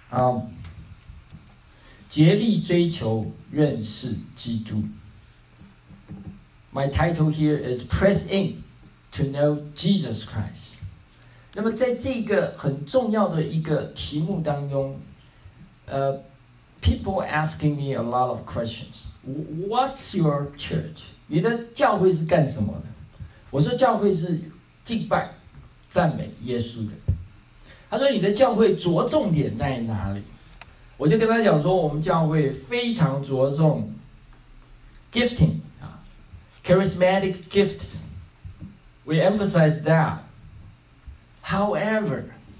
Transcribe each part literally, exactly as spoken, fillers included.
啊，竭力追求认识基督。My title here is Press In to Know Jesus Christ。那么在这个很重要的一个题目当中，呃 ，people asking me a lot of questions. What's your church? 你的教会是干什么的？我说教会是敬拜、赞美耶稣的。他说你的教会着重点在哪里？我就跟他讲说，我们教会非常着重 gifting 啊 ，charismatic gifts. We emphasize that. However,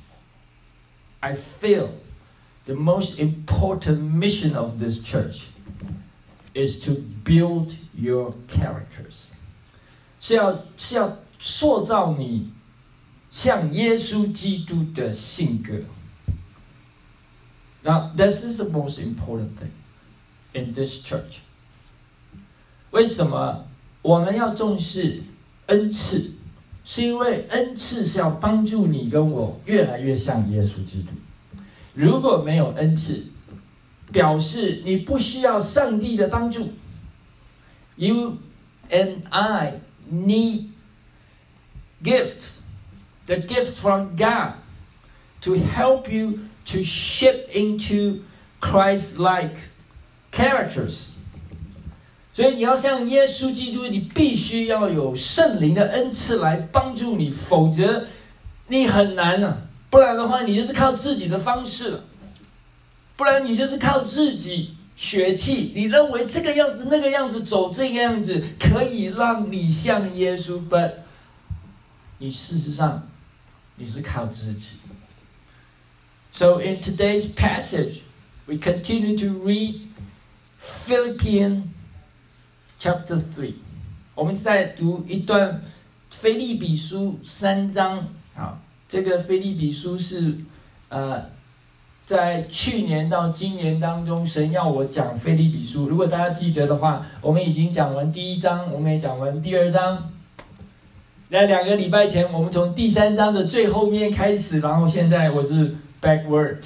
I feel the most important mission of this church is to build your characters. 是要是要塑造你像耶稣基督的性格。Now, this is the most important thing in this church. 为什么我们要重视恩赐？是因为恩赐是要帮助你跟我越来越像耶稣基督。如果没有恩赐，表示你不需要上帝的帮助。You and I need gifts, the gifts from God, to help you to shape into Christ-like characters. 所以你要像耶稣基督，你必须要有圣灵的恩赐来帮助你，否则你很难啊。不然的话，你就是靠自己的方式了。不然你就是靠自己血气，你认为这个样子、那个样子走这个样子可以让你像耶稣， but 你事实上你是靠自己。So in today's passage, we continue to read Philippians chapter three. 我们再读一段腓立比书三章。好，这个腓立比书是呃，在去年到今年当中，神要我讲腓立比书。如果大家记得的话，我们已经讲完第一章，我们也讲完第二章。那两个礼拜前，我们从第三章的最后面开始，然后现在我是 backward.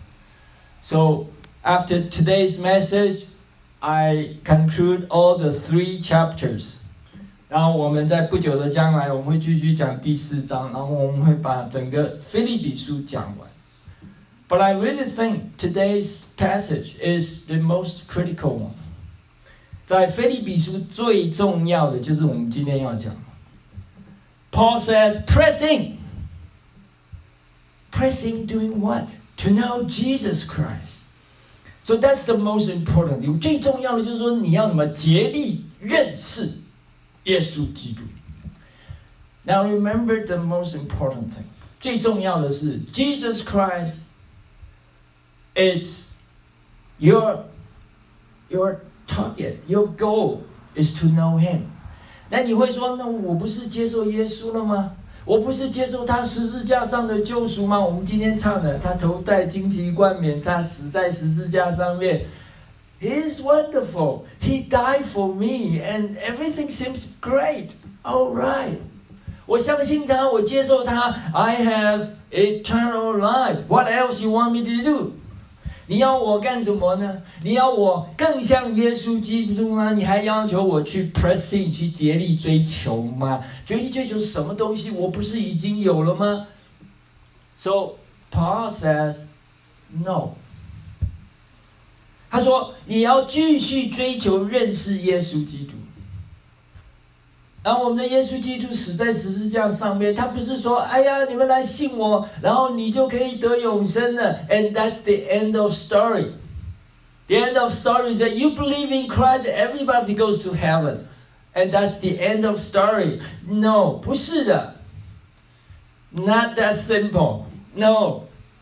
So after today's message, I conclude all the three chapters. 然后我们在不久的将来，我们会继续讲第四章，然后我们会把整个腓立比书讲完。But I really think today's passage is the most critical one. 在腓立比书最重要的就是我们今天要讲。Paul says, pressing. Pressing doing what? To know Jesus Christ. So that's the most important thing. 最重要的就是说，你要什么？竭力认识耶稣基督。Now remember the most important thing. 最重要的是 Jesus Christ is your, your target, your goal is to know Him. 那你会说，那我不是接受耶稣了吗？我不是接受他十字架上的救赎吗？我们今天唱的，他头戴荆棘冠冕，他死在十字架上面。He is wonderful. He died for me, and everything seems great. All right. 我相信他，我接受他。I have eternal life. What else you want me to do? 你要我干什么呢？你要我更像耶稣基督吗？你还要求我去 press in 去竭力追求吗？竭力追求什么东西？我不是已经有了吗？ So Paul says, no. 他说你要继续追求认识耶稣基督。然后我们的耶稣基督死在十字架上面，他不是说，哎呀，你们来信我，然后你就可以得永生了。And that's the end of story. The end of story is that you believe in Christ, everybody goes to heaven. And that's the end of story. No, 不是的。Not that simple. No.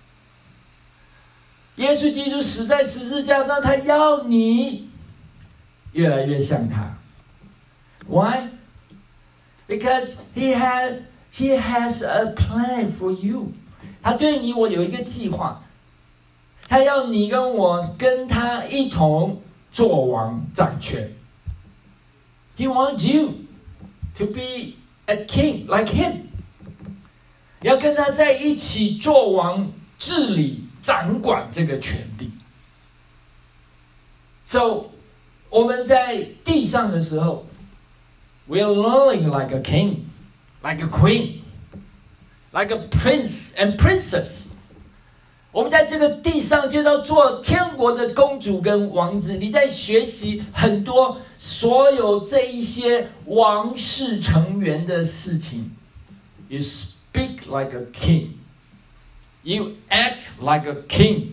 耶稣基督死在十字架上，他要你越来越像他。Why? Because he had, he has a plan for you. 他对你我有一个计划，他要你跟我跟他一同做王掌权。He wants you to be a king like him. 要跟他在一起做王治理掌管这个权力。So 我们在地上的时候 ，we are learning like a king, like a queen, like a prince and princess。我们在这个地上就要做天国的公主跟王子。你在学习很多所有这一些王室成员的事情。You speak like a king. You act like a king.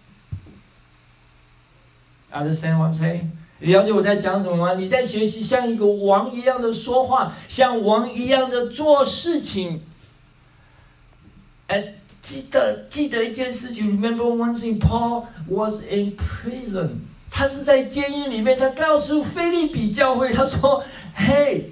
Understand what I'm saying? 你了解我在讲什么吗？你在学习像一个王一样的说话，像王一样的做事情。哎，记得记得一件事情 ，Remember one thing, Paul was in prison. 他是在监狱里面，他告诉腓立比教会，他说 ：“Hey,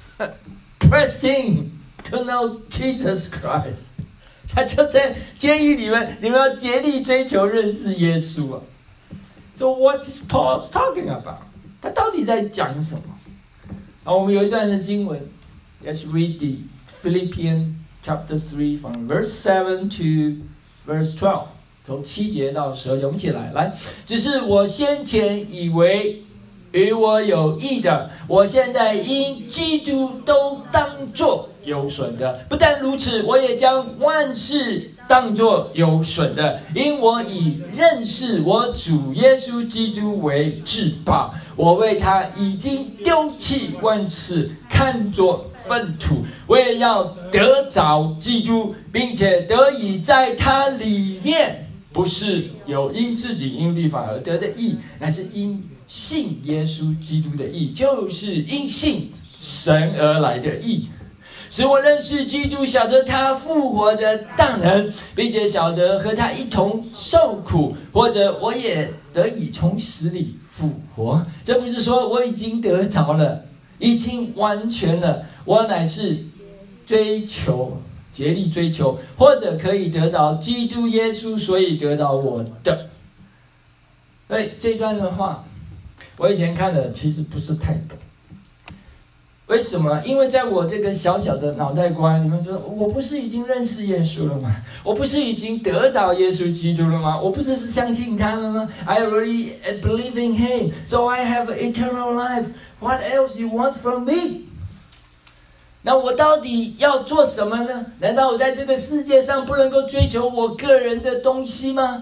press in to know Jesus Christ。”他就在监狱里面，你们要竭力追求认识耶稣啊。So what is Paul talking about? 他到底在讲什么？啊，我们有一段的经文 ，Let's read the Philippians chapter three from verse seven to verse twelve， 从七节到十二节，我们一起来来。只是我先前以为与我有益的，我现在因基督都当作有损的。不但如此，我也将万事当作有损的，因我以认识我主耶稣基督为至宝。我为他已经丢弃万事，看作粪土，我也要得着基督，并且得以在他里面，不是有因自己因律法而得的义，乃是因信耶稣基督的义，就是因信神而来的义。使我认识基督，晓得他复活的大能，并且晓得和他一同受苦，或者我也得以从死里复活。这不是说我已经得着了，已经完全了，我乃是追求竭力追求，或者可以得着基督耶稣，所以得着我的。所以这段的话，我以前看的其实不是太懂。为什么？因为在我这个小小的脑袋瓜，你们说我不是已经认识耶稣了吗？我不是已经得着耶稣基督了吗？我不是相信他了吗？ I already believe in him, so I have eternal life. What else you want from me? 那我到底要做什么呢？难道我在这个世界上不能够追求我个人的东西吗？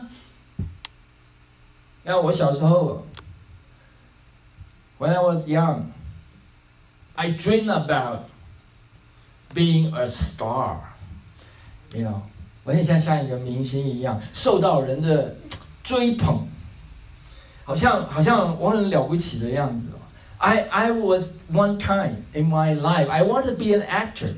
那我小时候 ，When I was young, I dreamed about being a star. You know, 我很像像一个明星一样，受到人的追捧，好像好像我很了不起的样子。I I was one time in my life, I want to be an actor,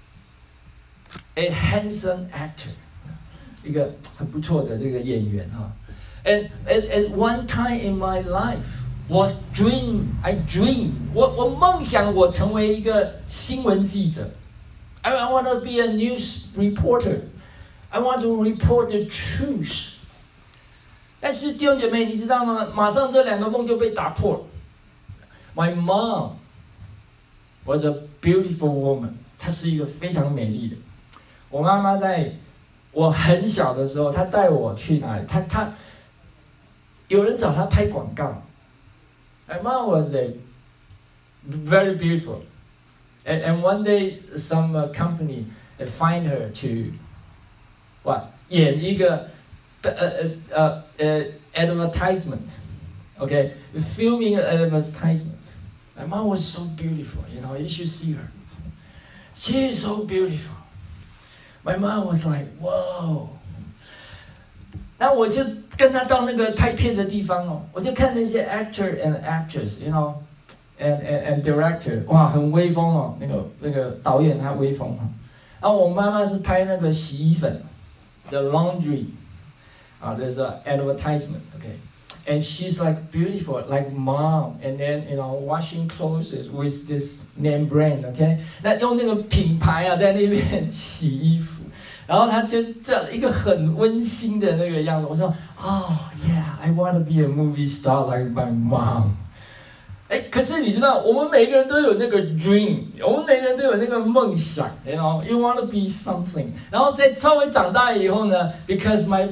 a handsome actor, 一个很不错的这个演员哈。And at at one time in my life, 我 dream, I dream, 我我梦想我成为一个新闻记者。I I want to be a news reporter. I want to report the truth. 但是弟兄姐妹，你知道吗？马上这两个梦就被打破了。My mom was a beautiful woman. 她是一个非常美丽的。我妈妈在我很小的时候，她带我去哪里？她她有人找她拍广告。My mom was a very beautiful, and and one day some uh, company find her to what 演一个呃呃呃呃 advertisement, okay, filming an advertisement. My mom was so beautiful, you know, you should see her. She is so beautiful. My mom was like, whoa. 那我就跟她到那个拍片的地方哦，我就看那些 actor and actress, you know, and and and director， 哇，很威风哦，那个那个导演他威风哦。然后我妈妈是拍那个洗衣粉 ，the laundry， 啊 ，there's an advertisement, okay. And she's like beautiful, like mom. And then, you know, washing clothes with this name brand, okay? 那用那个品牌啊，在那边洗衣服，然后她就是这一个很温馨的那个样子。我说 ，Oh yeah, I want to be a movie star like my mom. 哎，可是你知道，我们每个人都有那个 dream， 我们每个人都有那个梦想，you know, you want to be something. 然后在稍微长大以后呢 ，because my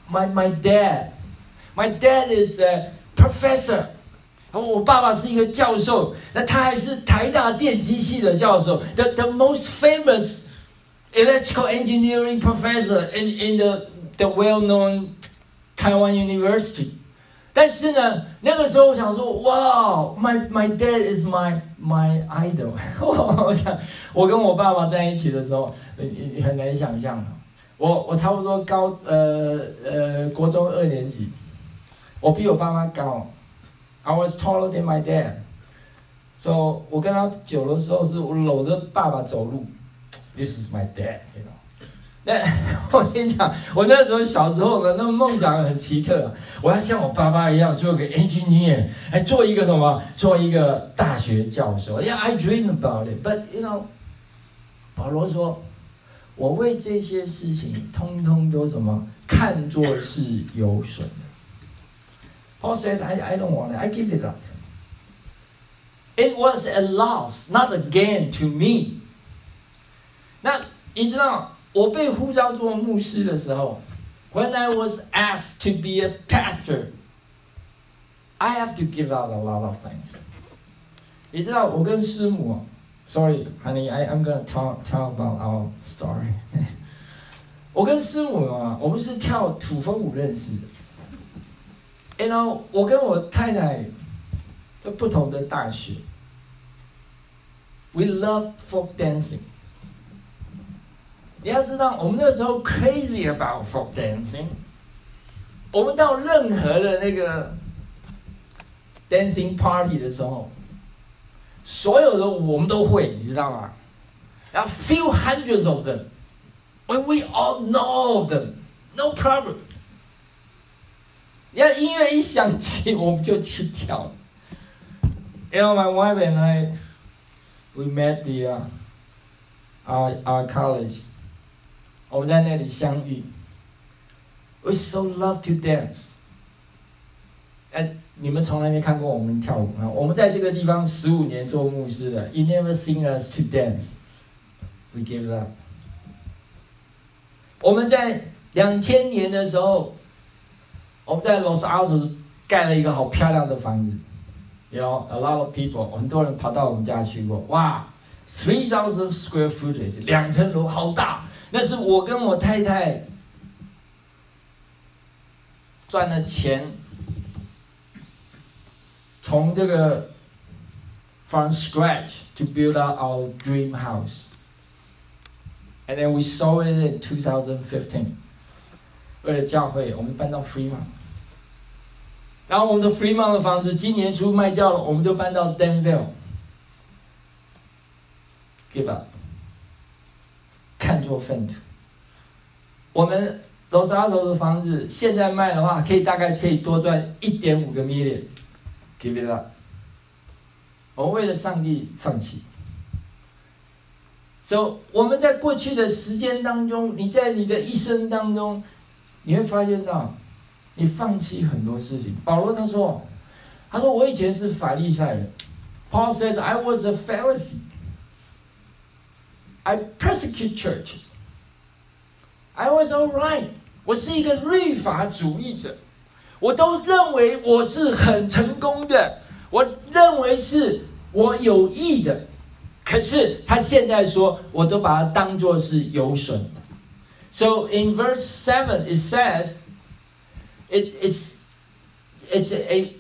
my my dad, my dad is a professor。我爸爸是一个教授，那他还是台大电机系的教授 ，the the most famous electrical engineering professor in in the the well-known Taiwan University。但是呢，那个时候我想说，哇 ，my my dad is my my idol。我想，我跟我爸爸在一起的时候，你很难想象。我我差不多高呃呃国中二年级，我比我爸妈高。I was taller than my dad， so 我跟他久的时候是我搂着爸爸走路。This is my dad， you know。那我跟你讲，我那时候小时候的那个梦想很奇特、啊，我要像我爸爸一样做一个 engineer， 哎，做一个什么，做一个大学教授。Yeah, I dream about it, but you know， 保罗说，我为这些事情通通都什么看作是有损的。Paul said, I, I don't want it. I give it up. It was a loss, not a gain to me. 那你知道？我被呼召做牧师的时候 ，When I was asked to be a pastor, I have to give up a lot of things. 你知道，我跟师母 ，Sorry, honey, I I'm gonna tell tell about our story. 我跟师母啊，我们是跳土风舞认识的。然后我跟我太太在不同的大学 ，We love folk dancing. 你要知道，我们那时候 crazy about folk dancing。我们到任何的那个 dancing party 的时候，所有的舞我们都会，你知道吗？然后 few hundreds of them, when we all know of them, no problem。你要音乐一响起，我们就去跳。You know, my wife and I, we met the uh, our our college。我们在那里相遇 ，We so love to dance。哎，你们从来没看过我们跳舞啊！我们在这个地方十五年做牧师的 ，You never seen us to dance. We give it up。我们在两千年的时候，我们在 Los Altos 盖了一个好漂亮的房子，有 a lot of people， 很多人跑到我们家去过，哇 ，three thousand square footage， 两层楼，好大。那是我跟我太太赚了钱，从这个 from scratch to build out our dream house, and then we sold it in twenty fifteen. 为了教会，我们搬到 Fremont， 然后我们的 Fremont 的房子今年初卖掉了，我们就搬到 Danville。Give up。看作粪土。我们罗沙头的房子现在卖的话，可以大概可以多赚一点五个 million。Give it up。我们为了上帝放弃。所以我们在过去的时间当中，你在你的一生当中，你会發現到，你放棄很多事情。保羅他說，他說我以前是法利賽人。Paul says, I was a Pharisee.I persecute churches. I was all right. 我是一个律法主义者，我都认为我是很成功的，我认为是我有益的。可是他现在说，我都把它当作是有损的。So in verse seven it says, it is it's a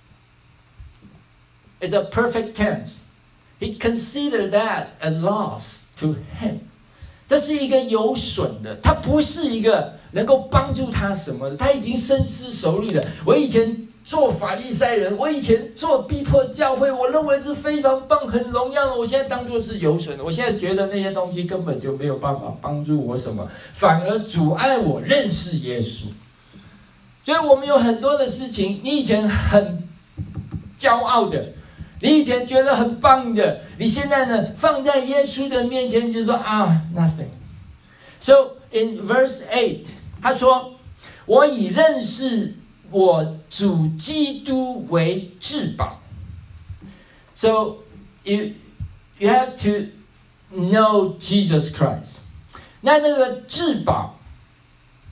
it's a perfect tense. He considered that a loss.To him， 这是一个有损的，他不是一个能够帮助他什么的，他已经深思熟虑了。我以前做法利赛人，我以前做逼迫教会，我认为是非常棒、很荣耀的，我现在当作是有损的。我现在觉得那些东西根本就没有办法帮助我什么，反而阻碍我认识耶稣。所以我们有很多的事情，你以前很骄傲的。你以前觉得很棒的，你现在呢放在耶稣的面前，你就说啊 ，nothing。So in verse eight， 他说：“我以认识我主基督为至宝。” So you you have to know Jesus Christ。那那个至宝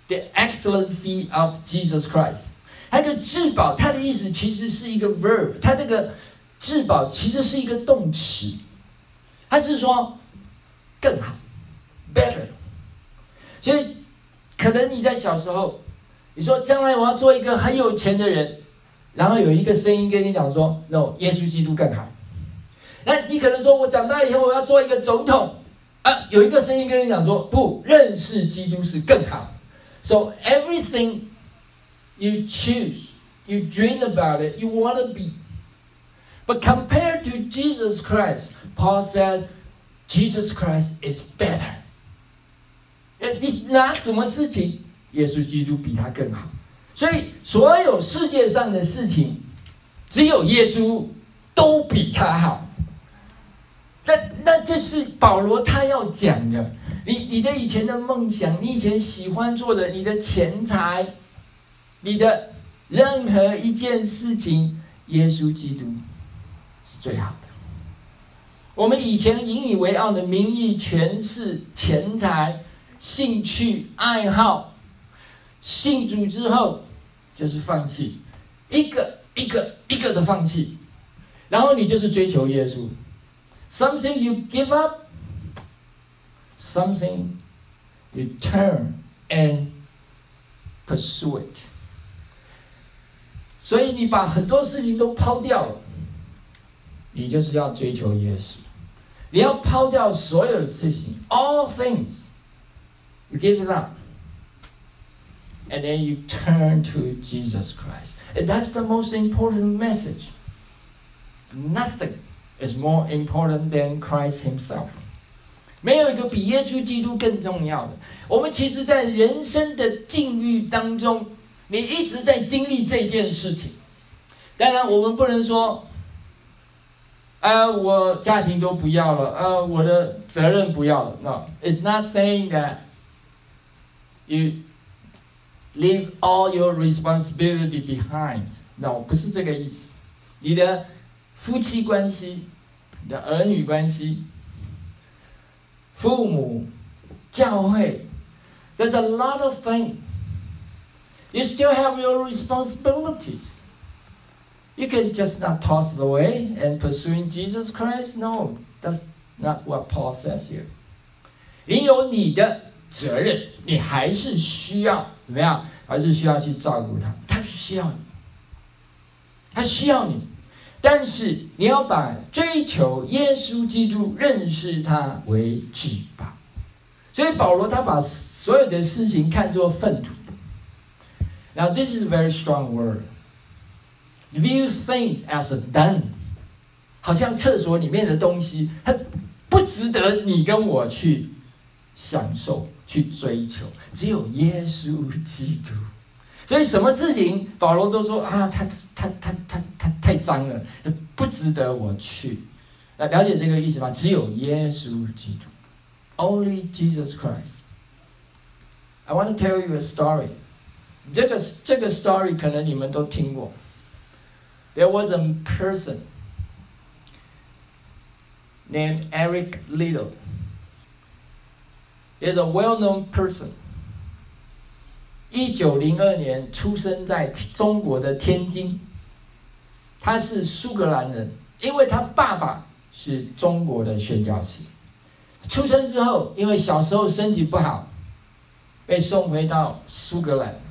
the excellency of Jesus Christ。还有一个至宝，它的意思其实是一个 verb， 它那个至宝其实是一个动词，它是说更好 better。所以可能你在小时候，你说将来我要做一个很有钱的人，然后有一个声音跟你讲说 no， 耶稣基督更好。那你可能说我长大以后我要做一个总统啊，有一个声音跟你讲说不，认识基督是更好。 So everything you choose, you dream about it, you want to be. But compared to Jesus Christ, Paul says, Jesus Christ is better. 你拿什么事情，耶稣基督比他更好。所以所有世界上的事情，只有耶稣都比他好。那那这是保罗他要讲的。你你的以前的梦想，你以前喜欢做的，你的钱财，你的任何一件事情，耶稣基督是最好的。我们以前引以为傲的名誉、权势、钱财、兴趣、爱好，信主之后就是放弃，一个一个一个的放弃，然后你就是追求耶稣。Something you give up, something you turn and pursue it. 所以你把很多事情都抛掉了，你就是要追求耶稣。你要抛掉所有的事情 ，all things, you give it up, and then you turn to Jesus Christ. And that's the most important message. Nothing is more important than Christ Himself. 没有一个比耶稣基督更重要的。我们其实在人生的境遇当中，你一直在经历这件事情。当然，我们不能说，啊，我家庭都不要了，啊，我的责任不要了。No, it's not saying that you leave all your responsibility behind. No, 不是这个意思。你的夫妻关系、你的儿女关系、父母、教会 ，there's a lot of things. You still have your responsibilities. You can just not toss it away and pursuing Jesus Christ. No, that's not what Paul says here. 你有你的责任，你还是需要怎么样？还是需要去照顾他，他需要你，他需要你。但是你要把追求耶稣基督、认识他为至宝。所以保罗他把所有的事情看作粪土。Now this is a very strong word. View things as a dung. 好像厕所里面的东西，它不值得你跟我去享受、去追求。只有耶稣基督。所以什么事情保罗都说啊，他他他他他太脏了，不值得我去。来了解这个意思吗？只有耶稣基督 ，Only Jesus Christ. I want to tell you a story. 这个这个 story 可能你们都听过。There was a person named Eric Liddell. He's a well-known person.一九零二年出生在中国的天津，他是苏格兰人，因为他爸爸是中国的宣教士。出生之后，因为小时候身体不好，被送回到苏格兰。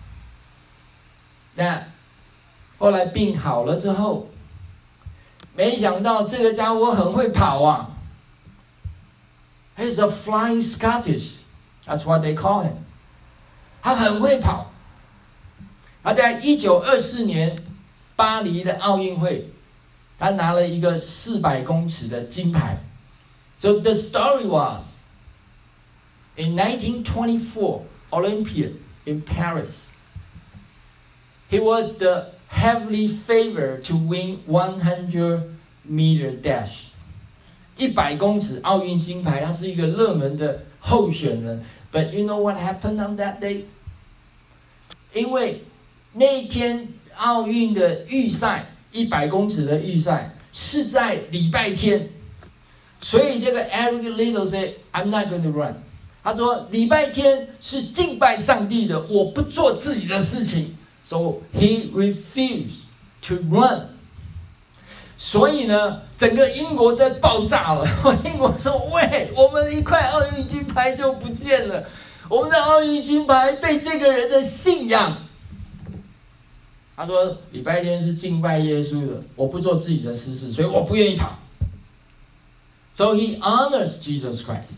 那后来病好了之后，没想到这个家伙很会跑啊 ！He's a flying Scottish, that's what they call him.他很会跑，他在一九二四年巴黎的奥运会，他拿了一个四百公尺的金牌。So the story was, in nineteen twenty-four Olympiad in Paris, he was the heavily favored to win one hundred meter dash. 一百公尺奥运金牌，他是一个热门的候选人。But you know what happened on that day? 因为那天奥运的预赛，一百公尺的预赛是在礼拜天，所以这个 Eric Liddell said, "I'm not going to run." 他说礼拜天是敬拜上帝的，我不做自己的事情。So he refused to run. 所以呢，整个英国在爆炸了。英国说：“喂，我们一块奥运金牌就不见了，我们的奥运金牌被这个人的信仰。”他说：“礼拜天是敬拜耶稣的，我不做自己的私事，所以我不愿意跑。” So he honors Jesus Christ.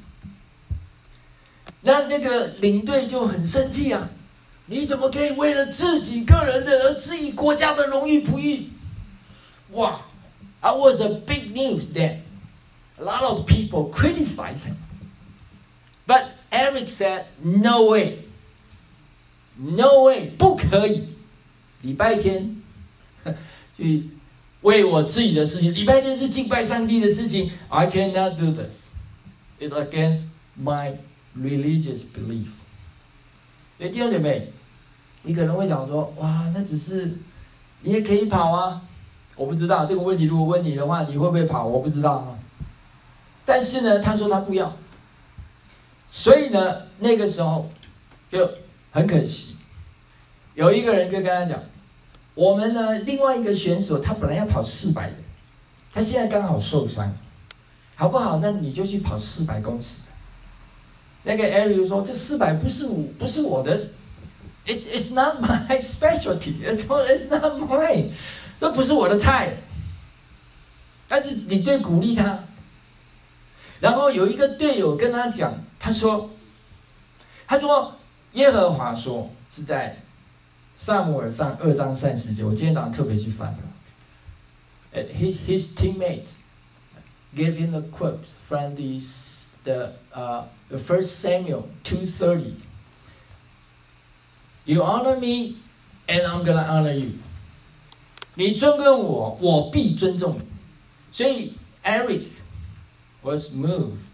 那那个领队就很生气啊！你怎么可以为了自己个人的而质疑国家的荣誉不誉？哇！ That was a big news then. A lot of people criticized him. But Eric said, no way. No way. 不可以。礼拜天去为我自己的事情，礼拜天是敬拜上帝的事情。I cannot do this. It's against my religious belief. 所以弟兄姐妹，你可能会想说，哇，那只是你也可以跑啊。我不知道这个问题，如果问你的话，你会不会跑？我不知道啊。但是呢，他说他不要，所以呢，那个时候就很可惜，有一个人就跟他讲，我们呢另外一个选手他本来要跑四百的，他现在刚好受伤，好不好？那你就去跑四百公尺。那个 Ariel 说，这四百不是我，不是我的 ，it's it's not my specialty, it's it's not mine。这不是我的菜，但是领队鼓励他，然后有一个队友跟他讲，他说：“他说耶和华说是在撒母耳上二章三十节，我今天早上特别去翻了。His his teammate gave him the quote from the the uh the First Samuel two thirty. You honor me, and I'm gonna honor you. 你尊重我，我必尊重你。所以 Eric was moved。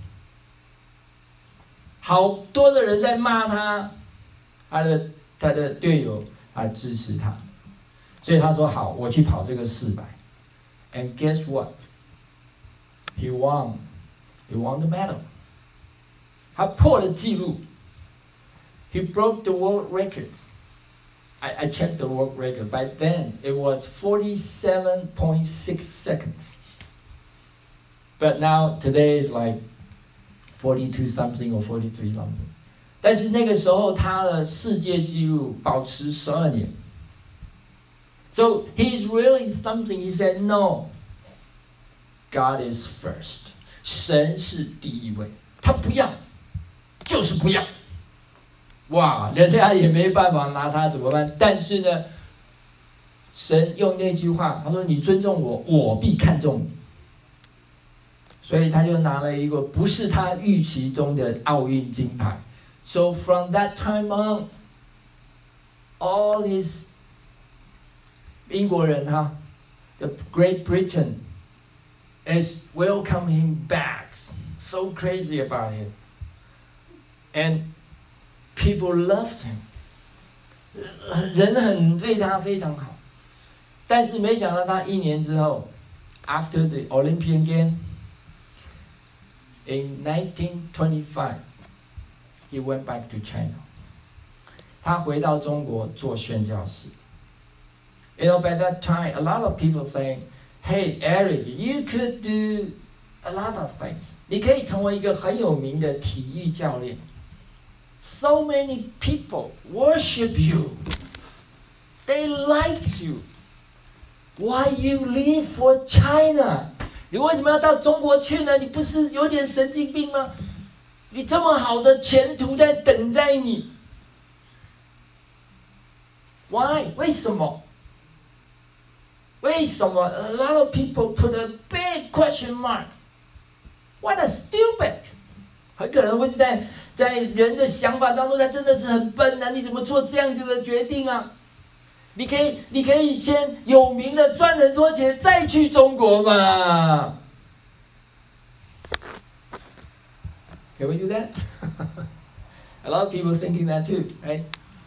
好多的人在骂他，他的他的队友啊支持他，所以他说好，我去跑这个四百。And guess what? He won. He won the medal. 他破了纪录。He broke the world record. I, I checked the world record. By then, it was forty-seven point six seconds. But now, today is like forty-two something or forty-three something. 但是那个时候，他的世界纪录保持十二年。So he's really something. He said, "No, God is first. 神是第一位。他不要，就是不要。哇，人家也没办法拿他怎么办？但是呢，神用那句话，他说：“你尊重我，我必看重你。”所以他就拿了一个不是他预期中的奥运金牌。So from that time on, all his 英国人哈 ，the Great Britain is welcome him back. So crazy about it, and people loves him. 人很对他非常好，但是没想到他一年之后 ，after the Olympian game in nineteen twenty-five, he went back to China. 他回到中国做宣教士。You know, by that time, a lot of people saying, "Hey, Eric, you could do a lot of things. 你可以成为一个很有名的体育教练。So many people worship you. They like you. Why you leave for China? 你为什么要到中国去呢？你不是有点神经病吗？你这么好的前途在等待你。Why? 为什么？为什么 ？A lot of people put a big question mark. What a stupid! 很可能会在在人的想法当中，他真的是很笨啊！你怎么做这样子的决定啊？你可以，你可以先有名的赚很多钱，再去中国嘛。Can we do that? A lot of people thinking that too, right?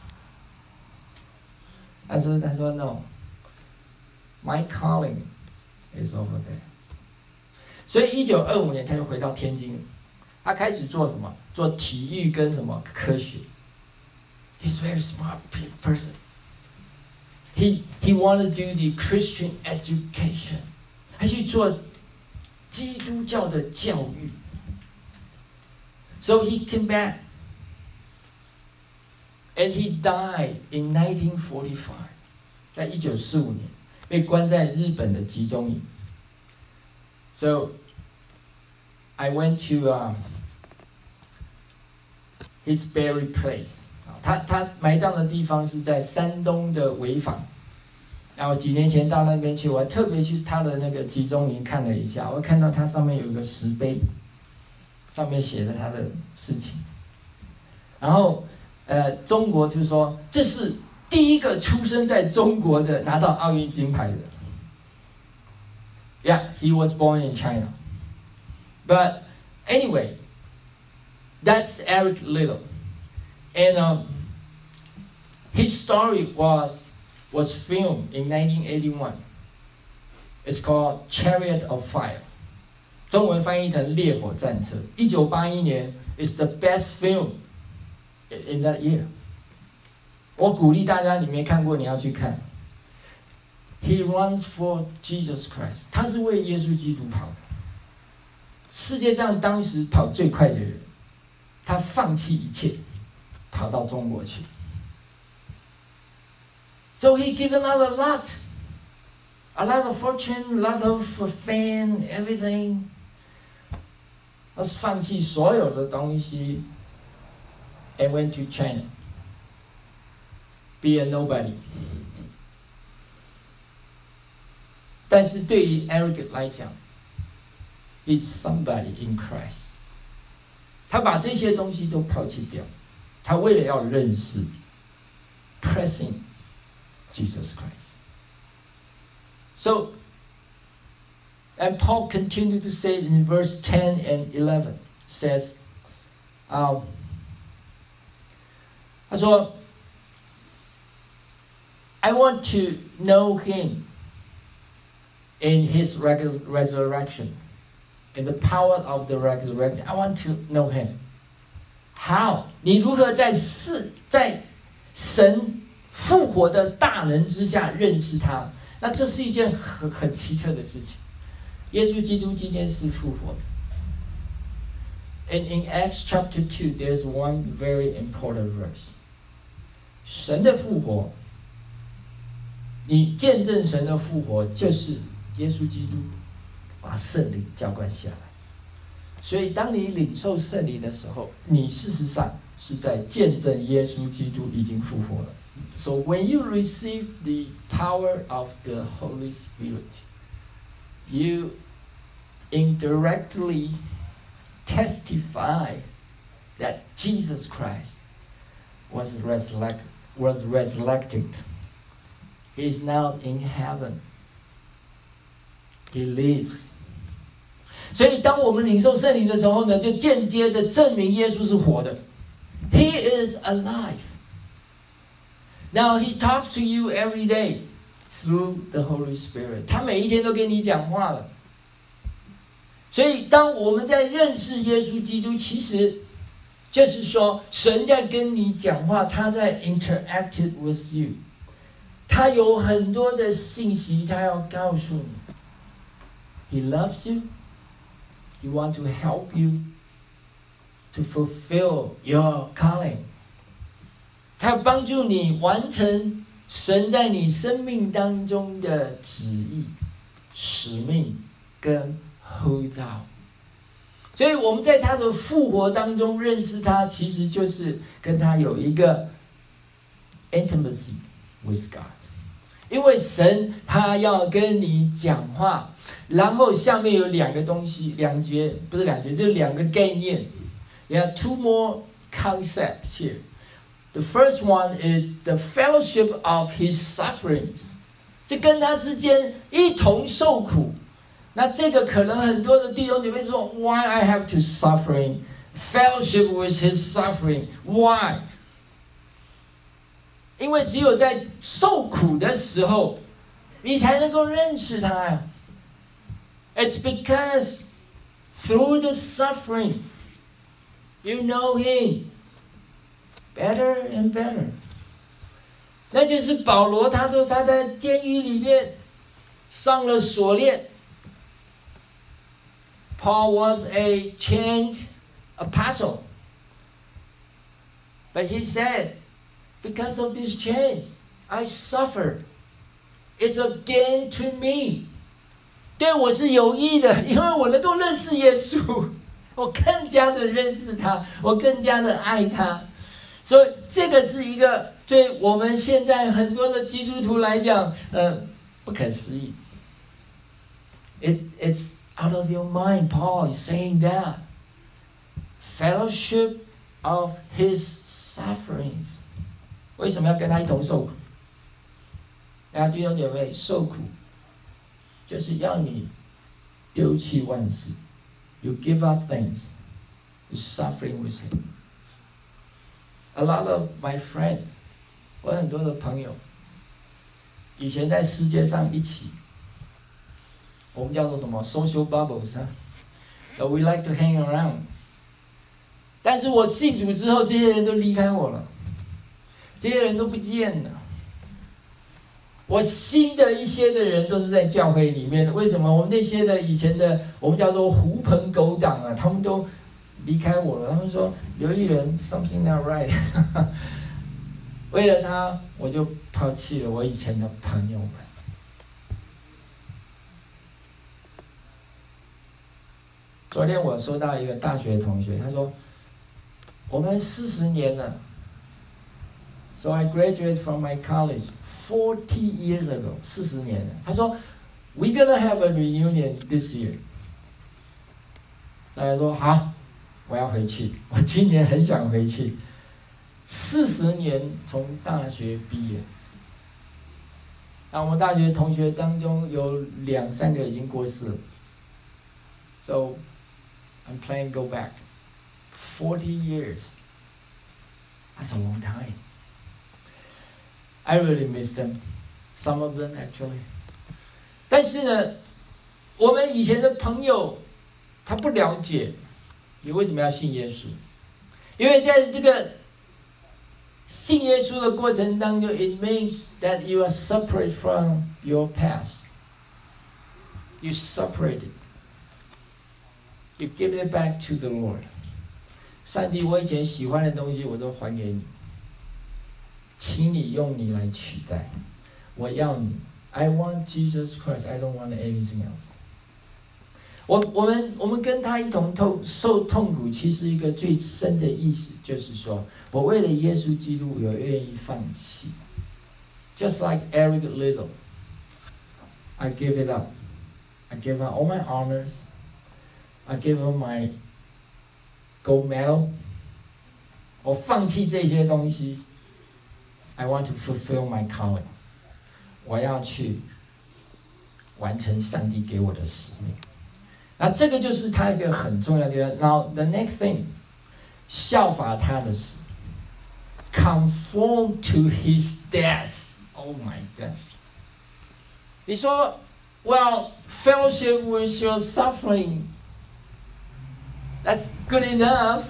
但是他说 No, my calling is over there. 所以一九二五年他就回到天津了。 他开始做什么？做体育跟什么科学。He's a very smart person. He he wanted to do the Christian education. 他去做基督教的教育。So he came back, and he died in nineteen forty-five. 在一九四五年被关在日本的集中营。So I went to uh, his burial place. 他他埋葬的地方是在山东的潍坊。然后几年前到那边去，我还特别去他的那个集中营看了一下，我看到他上面有一个石碑，上面写了他的事情。然后，呃，中国就说这是第一个出生在中国的拿到奥运金牌的。Yeah, he was born in China. But anyway, that's Eric Liddell, and um, his story was. was filmed in nineteen eighty-one. It's called Chariot of Fire. 中文翻译成烈火战车。一九八一年 is the best film in that year. 我鼓励大家，你没看过你要去看。He runs for Jesus Christ. 他是为耶稣基督跑的。世界上当时跑最快的人，他放弃一切，跑到中国去。So he given up a lot, a lot of fortune, a lot of fame, everything. 他放弃所有的东西 and went to China. Be a nobody. 但是对于 Eric 来讲 ，he's somebody in Christ. 他把这些东西都抛弃掉，他为了要认识 pressing Jesus Christ. So, and Paul continued to say in verse ten and eleven, says, um, 他说 I want to know him in his resurrection, in the power of the resurrection. I want to know him. How? 你如何在世在神复活的大能之下认识他？那这是一件很很奇特的事情。耶稣基督今天是复活的。And in Acts chapter two, there's one very important verse. 神的复活，你见证神的复活，就是耶稣基督把圣灵浇灌下来。所以，当你领受圣灵的时候，你事实上是在见证耶稣基督已经复活了。So when you receive the power of the Holy Spirit, you indirectly testify that Jesus Christ was resurrected. Was resurrected. He is now in heaven. He lives. 所以，当我们领受圣灵的时候呢，就间接的证明耶稣是活的。He is alive. Now he talks to you every day through the Holy Spirit. 他每一天都跟你讲话了。所以，当我们在认识耶稣基督，其实就是说，神在跟你讲话，他在 interacted with you。他有很多的信息，他要告诉你。He loves you. He wants to help you to fulfill your calling. 他要帮助你完成神在你生命当中的旨意、使命跟呼召。所以我们在他的复活当中认识他，其实就是跟他有一个 intimacy with God。因为神他要跟你讲话，然后下面有两个东西，两节不是两节，这两个概念。There are two more concepts here. The first one is the fellowship of his sufferings. 这跟他之间一同受苦。那这个可能很多的弟兄姐妹说 ，Why I have to suffering? Fellowship with his suffering. Why?因为只有在受苦的时候，你才能够认识他呀。It's because through the suffering, You know him better and better。那就是保罗，他说他在监狱里面上了锁链。Paul was a chained apostle, but he says, because of these chains, I suffer. It's a gain to me. 对我是有益的，因为我能够认识耶稣，我更加的认识他，我更加的爱他。所以这个是一个对我们现在很多的基督徒来讲，呃，不可思议。It it's out of your mind. Paul is saying that fellowship of his sufferings. 为什么要跟他一同受苦？大家弟兄姐妹，受苦就是要你丢弃万事。You give up things. You're suffering with him. A lot of my friends, 我很多的朋友，以前在世界上一起，我们叫做什么 social bubbles 啊 ，we like to hang around。但是我信主之后，这些人都离开我了，这些人都不见了。我新的一些的人都是在教会里面的，为什么？我们那些的以前的，我们叫做狐朋狗党啊，他们都离开我了。他们说有一人 something not right 为了他，我就抛弃了我以前的朋友们。昨天我收到一个大学同学，他说我们四十年了。So I graduated from my college forty years ago， 四十年了。他说 ，We're gonna have a reunion this year。大家说好，我要回去，我今年很想回去。四十年从大学毕业，那我们大学同学当中有两三个已经过世了。So I'm planning to go back. Forty years. That's a long time. I really miss them. Some of them actually. 但是呢，我们以前的朋友，他不了解你为什么要信耶稣，因为在这个信耶稣的过程当中 ，it means that you are separate from your past. You separate it. You give it back to the Lord. 上帝，我以前喜欢的东西我都还给你。请你用你来取代，我要你。I want Jesus Christ. I don't want anything else. 我我们我们跟他一同痛受痛苦，其实一个最深的意思就是说，我为了耶稣基督，我愿意放弃。Just like Eric Liddell, I give it up. I give up all my honors. I give up my gold medal. 我放弃这些东西。I want to fulfill my calling. 我要去完成上帝给我的使命。那这个就是他一个很重要的地方。然后 the next thing， 效法他的死 ，conform to his death. Oh my gosh！ 你说 ，well fellowship with your suffering. That's good enough.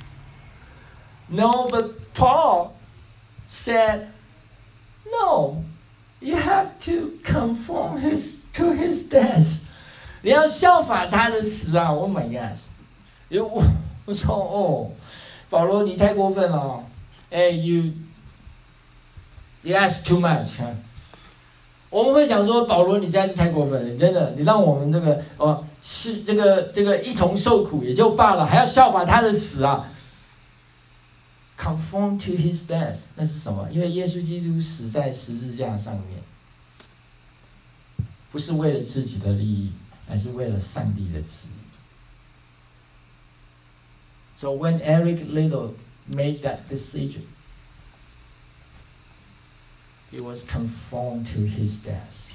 No, but Paul said, "No, you have to conform his to his death." 你要效法他的死啊 ！Oh my gosh！ 我我说哦，保罗你太过分了哦！哎 ，you you ask too much 啊！我们会想说，保罗你实在是太过分了，你真的，你让我们这个哦是这个这个一同受苦也就罢了，还要效法他的死啊！ Conform to his death， 那是什么？因为耶稣基督死在十字架上面，不是为了自己的利益，而是为了上帝的旨意。So when Eric Liddell made that decision, he was conformed to his death.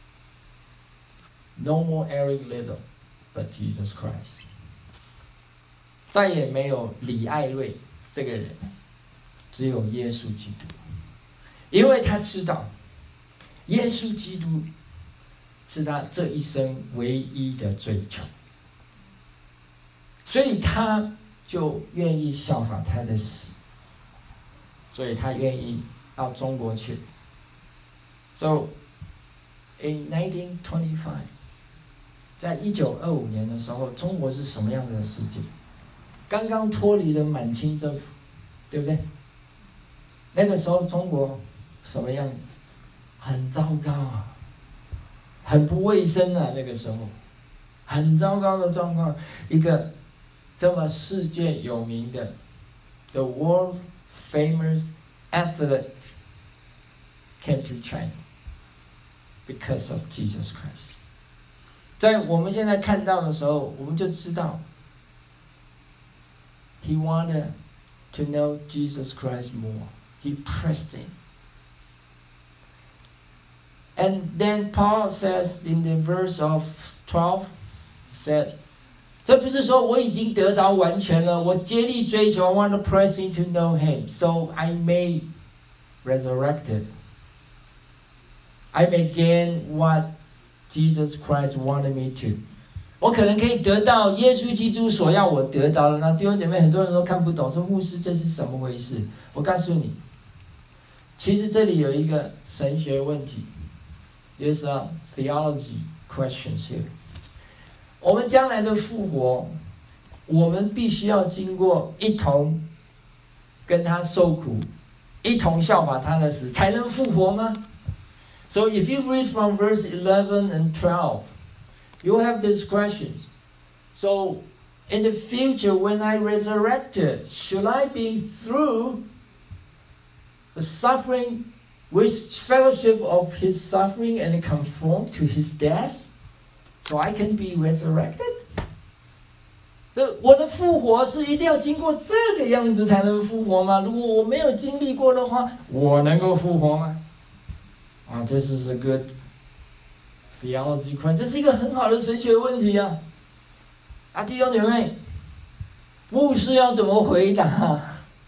No more Eric Liddell, but Jesus Christ. 再也没有李艾瑞。 这个人只有耶稣基督，因为他知道耶稣基督是他这一生唯一的追求，所以他就愿意效法他的死，所以他愿意到中国去。So in nineteen twenty-five， 在一九二五年的时候，中国是什么样的世界？刚刚脱离了满清政府，对不对？那个时候中国什么样？很糟糕啊，很不卫生啊，那个时候很糟糕的状况。一个这么世界有名的 The world famous athlete came to China because of Jesus Christ。 在我们现在看到的时候，我们就知道 He wanted to know Jesus Christ more. He pressed in. And then Paul says in the verse of twelve, said, 这不是说我已经得着完全了，我竭力追求 I want to press in to know Him, so I may resurrect it. I may gain what Jesus Christ wanted me to. 我可能可以得到耶稣基督所要我得着的。那弟兄姐妹，很多人都看不懂，说牧师这是什么回事？我告诉你，其实这里有一个神学问题。There's a theology questions here. 我们将来的复活，我们必须要经过一同跟他受苦，一同效法他的死，才能复活吗？ So if you read from verse eleven and twelve, you have these questions. So in the future, when I resurrected, should I be through the suffering with fellowship of his suffering and conform to his death, so I can be resurrected? 这我的复活是一定要经过这个样子才能复活吗？如果我没有经历过的话，我能够复活吗？啊，这是 a good theology question， 这是一个很好的神学问题啊！啊，弟兄姐妹，牧师要怎么回答？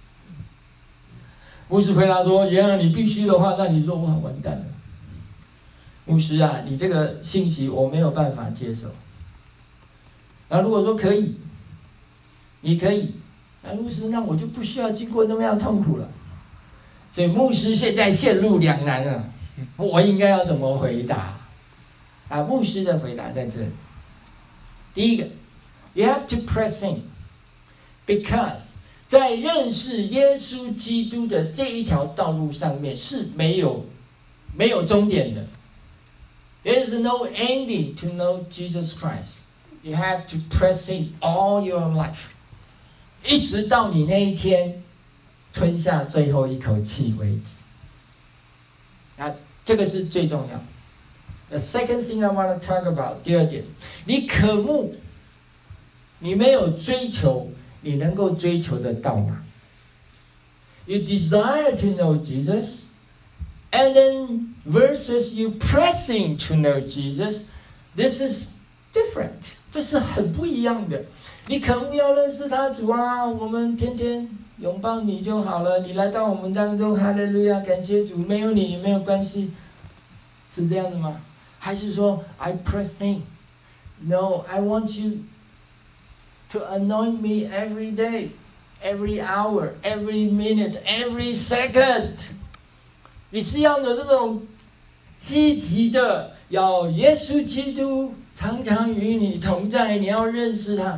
牧师回答说：“原来你必须的话，那你说哇，完蛋了。牧师啊，你这个信息我没有办法接受。那如果说可以，你可以，那牧师，那我就不需要经过那么样痛苦了。所以牧师现在陷入两难了，我应该要怎么回答？啊，牧师的回答在这里。第一个 ，You have to press in, because 在认识耶稣基督的这一条道路上面是没有没有终点的。There is no ending to know Jesus Christ. You have to press in all your life, 一直到你那一天吞下最后一口气为止。那这个是最重要。The second thing I want to talk about， 第二点，你渴慕，你没有追求，你能够追求得到吗？ You desire to know Jesus, and then versus you pressing to know Jesus, this is different. 这是很不一样的。你渴慕要认识他，主啊，我们天天拥抱你就好了。你来到我们当中，哈利路亚，感谢主，没有你也没有关系，是这样的吗？还是说 I press in? No, I want you to anoint me every day, every hour, every minute, every second. 你是要有那种积极的，要耶稣基督常常与你同在，你要认识他，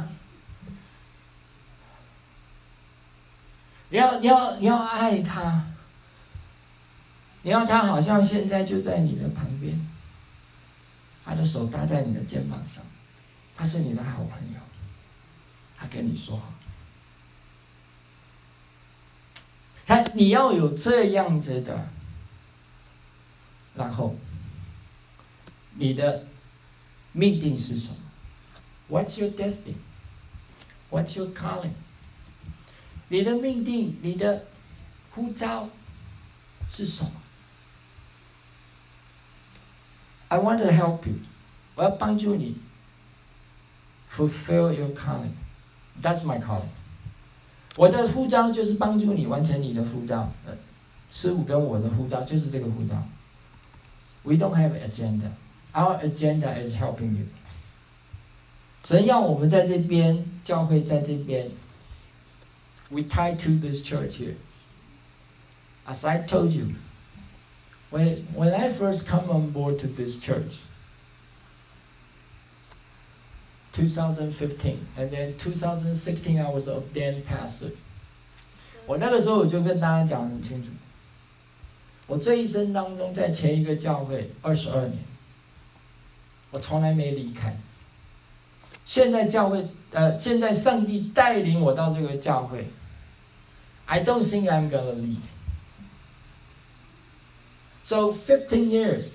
你要你要你要爱他，你要他好像现在就在你的旁边，他的手搭在你的肩膀上，他是你的好朋友，他跟你说话，他你要有这样子的，然后你的命定是什么 ？What's your destiny? What's your calling? 你的命定，你的呼召是什么 ？I want to help you. 我要帮助你 fulfill your calling. That's my calling. 我的呼召就是帮助你完成你的呼召。师父跟我的呼召就是这个呼召。We don't have an agenda. Our agenda is helping you. 神要我们在这边，教会在这边， we tied to this church here. As I told you, when, when I first come on board to this church, twenty fifteen, and then twenty sixteen I was ordained pastor. 我那个时候我就跟大家讲得很清楚，我这一生当中在前一个教会二十二年，我从来没离开。现在教会，呃，现在上帝带领我到这个教会 ，I don't think I'm gonna leave. So fifteen years,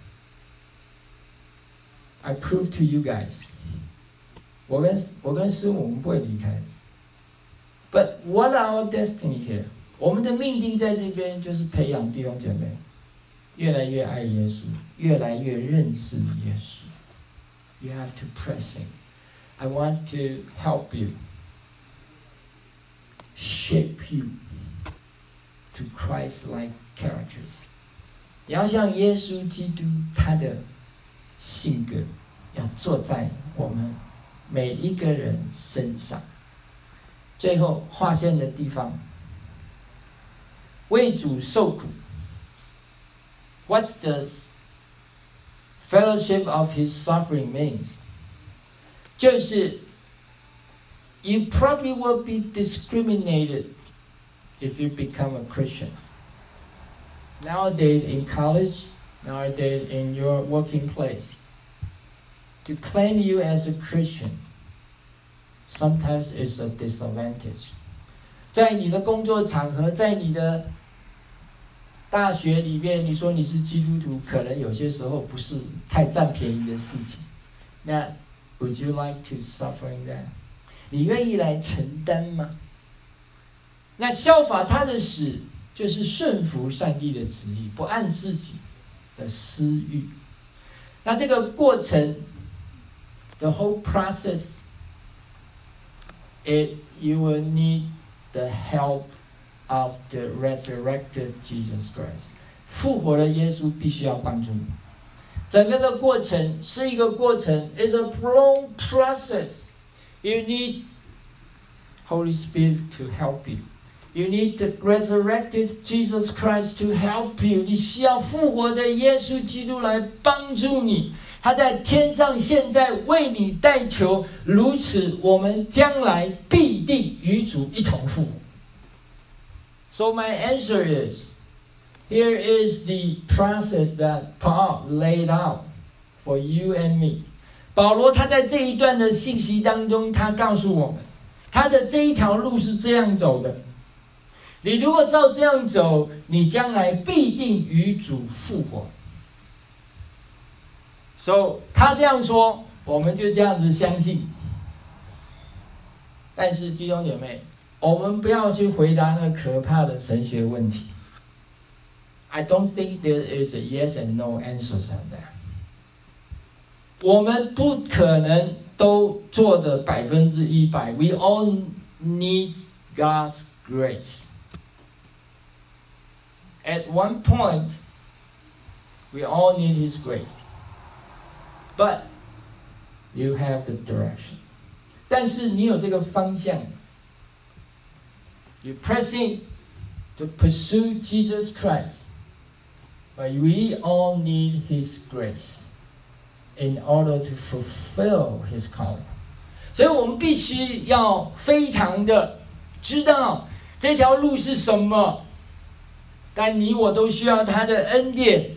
I prove to you guys. 我跟我跟师母我们不会离开。But what our destiny here？ 我们的命定在这边就是培养弟兄姐妹，越来越爱耶稣，越来越认识耶稣。You have to press in. I want to help you, shape you to Christ-like characters. 你要像耶稣基督他的性格，要坐在我们每一个人身上。最后划线的地方，为主受苦。What's the fellowship of his suffering means？ 就是 you probably will be discriminated if you become a Christian. Nowadays in college, nowadays in your working place, to claim you as a Christian sometimes is a disadvantage. 在你的工作场合，在你的大学里面，你说你是基督徒，可能有些时候不是太占便宜的事情。那 Would you like to suffer in that？ 你愿意来承担吗？那效法他的死，就是顺服上帝的旨意，不按自己的私欲。那这个过程 ，the whole process, it you will need the help of the resurrected Jesus Christ. 复活的耶稣必须要帮助你。整个的过程是一个过程 ，is a long process. You need Holy Spirit to help you. You need the resurrected Jesus Christ to help you. 你需要复活的耶稣基督来帮助你。他在天上现在为你代求，如此我们将来必定与主一同复活。So my answer is, here is the process that Paul laid out for you and me. 保罗他在这一段的信息当中，他告诉我们，他的这一条路是这样走的。你如果照这样走，你将来必定与主复活。So 他这样说，我们就这样子相信。但是弟兄姐妹，我们不要去回答那可怕的神学问题。I don't think there is a yes and no answers on that. 我们不可能都做的百分之一百。We all need God's grace. At one point, we all need His grace. But you have the direction. 但是你有这个方向。You press in to pursue Jesus Christ. But we all need His grace in order to fulfill His calling. 所以我们必须要非常的知道这条路是什么，但你我都需要他的恩典。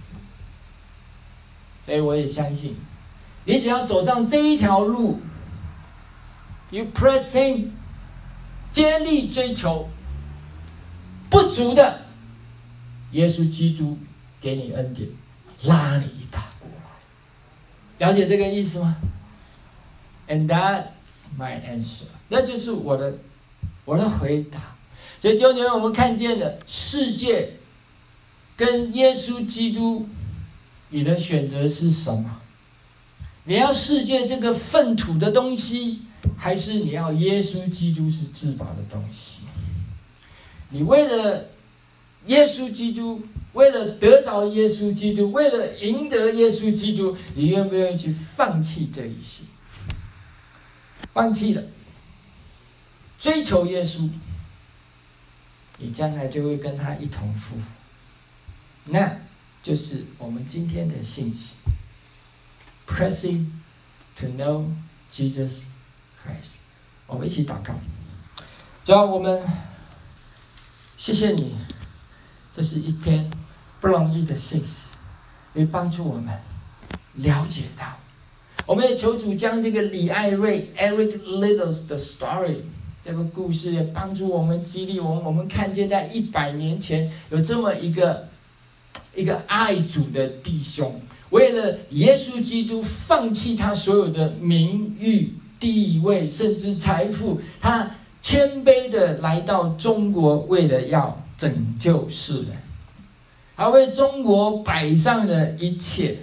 所以我也相信，你只要走上这一条路 ，You press in， 竭力追求，不足的，耶稣基督给你恩典，拉你一把过来。了解这个意思吗 ？And that's my answer。那就是我的我的回答。所以弟兄姐妹，我们看见了世界跟耶稣基督，你的选择是什么？你要世界这个粪土的东西，还是你要耶稣基督是至宝的东西？你为了耶稣基督，为了得着耶稣基督，为了赢得耶稣基督，你愿不愿意去放弃这一些？放弃了， 追求耶稣，你将来就会跟他一同复活。那就是我们今天的信息 ，Pressing to know Jesus Christ。我们一起祷告。主啊，我们谢谢你，这是一篇不容易的信息，也帮助我们了解到。我们也求主将这个李艾瑞 Eric Liddell's 的 story 这个故事也帮助我们，激励我们。我们看见在一百年前有这么一个一个爱主的弟兄，为了耶稣基督放弃他所有的名誉、地位，甚至财富，他谦卑的来到中国，为了要拯救世人，他为中国摆上了一切。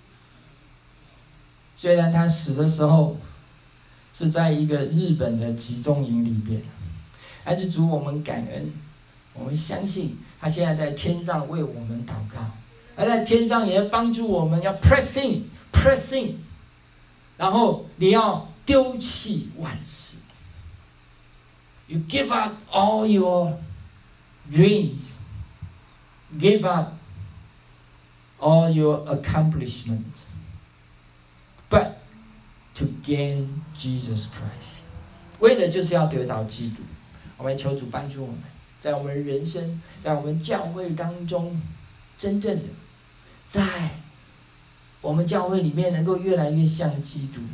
虽然他死的时候是在一个日本的集中营里边，但是主，我们感恩，我们相信他现在在天上为我们祷告，而在天上也帮助我们要 pressing pressing， 然后你要丢弃万事。You give up all your dreams, give up all your accomplishments, but to gain Jesus Christ。 为了就是要得着基督。我们求主帮助我们，在我们人生，在我们教会当中，真正的在我们教会里面能够越来越像基督，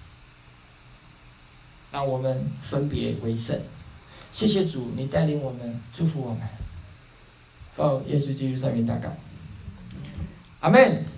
让我们分别为圣。谢谢主，你带领我们，祝福我们。奉耶稣基督圣名祷告，阿们。